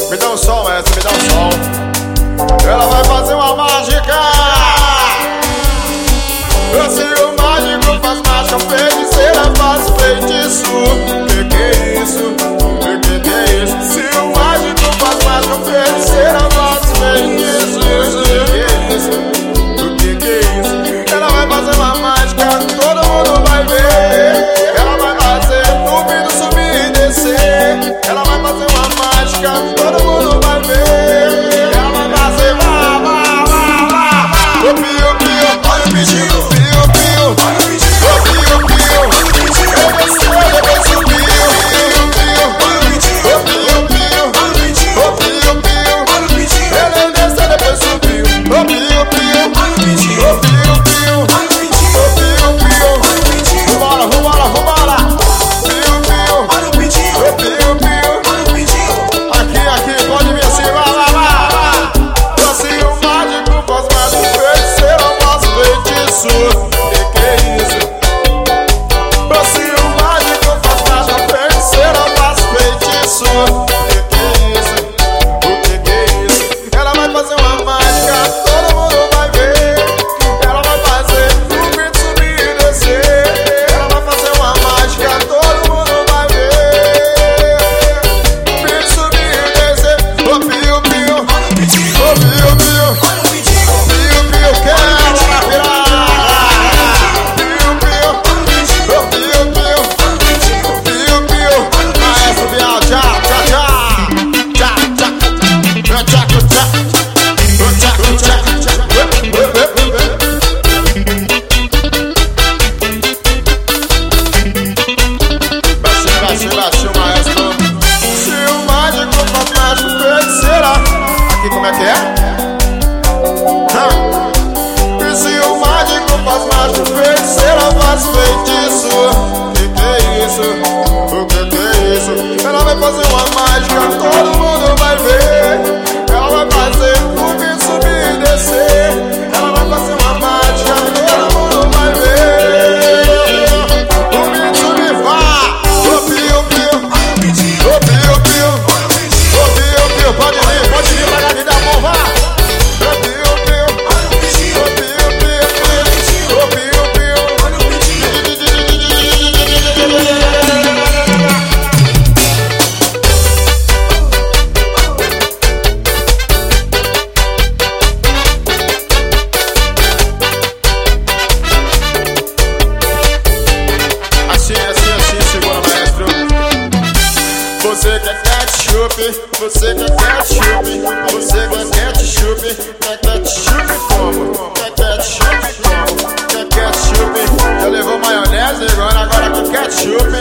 Me dá um som, maestro, me dá um som. Ela vai fazer uma mágica. Se o mágico faz mágica, feiticeira faz feitiço. Que é isso? Que é isso? Se o mágico faz mágica, feiticeira faz feitiço. Que é isso? Que é isso? Ela vai fazer uma mágica, todo mundo vai ver. Ela vai fazer tudo subir e descer. Ela vai fazer uma mágica, todo mundo vai ver. Ela vai fazer vá, vá, vá, vá, vá. O pio, pio, olha o pedido. Como é que é? E se o mágico faz mágica, feiticeira faz feitiço. Que é isso? O que é isso? Ela vai fazer uma mágica, todo mundo vai ver. Ela vai fazer subir, subir e descer. Ela vai fazer uma mágica, todo mundo vai ver. Subir, subir, vá. O pio, pio. O pio, pio. O pio, pio. Pode vir pra cá. Você quer ketchup, você quer ketchup, você quer ketchup, quer ketchup como? Quer ketchup como? Quer ketchup? Já levou maionese, agora quer ketchup.